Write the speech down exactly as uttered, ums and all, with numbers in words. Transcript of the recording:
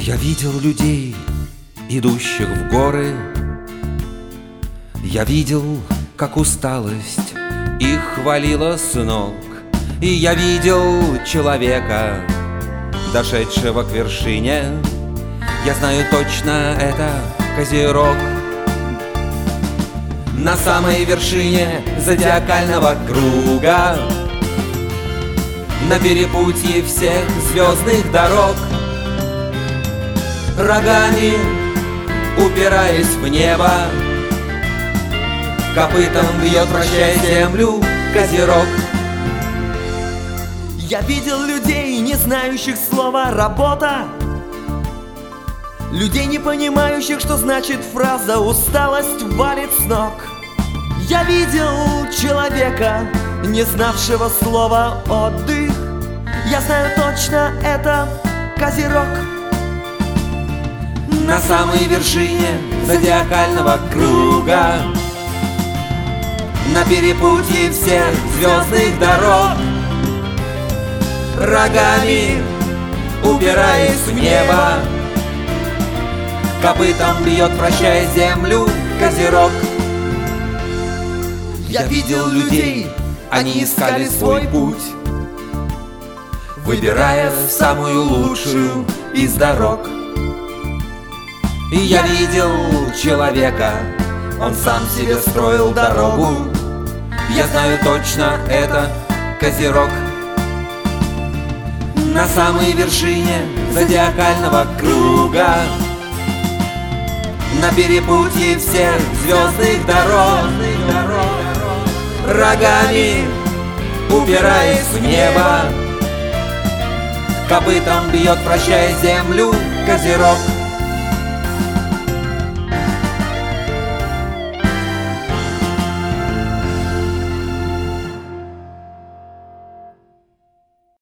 Я видел людей, идущих в горы. Я видел, как усталость их валила с ног. И я видел человека, дошедшего к вершине. Я знаю точно, это Козерог. На самой вершине зодиакального круга, на перепутье всех звездных дорог, рогами упираясь в небо, копытом бьет, вращая землю, Козерог. Я видел людей, не знающих слова «работа», людей, не понимающих, что значит фраза «усталость валит с ног». Я видел человека, не знавшего слова «отдых». Я знаю точно, это Козерог. На самой вершине зодиакального круга, на перепутье всех звездных дорог, рогами упираясь в небо, копытом бьет, вращая землю, Козерог. Я видел людей, они искали свой путь, выбирая самую лучшую из дорог. И я видел человека, он сам себе строил дорогу. Я знаю точно, это Козерог. На самой вершине зодиакального круга, на перепутье всех звездных дорог, рогами упираясь в небо, копытом бьет, вращая землю, Козерог.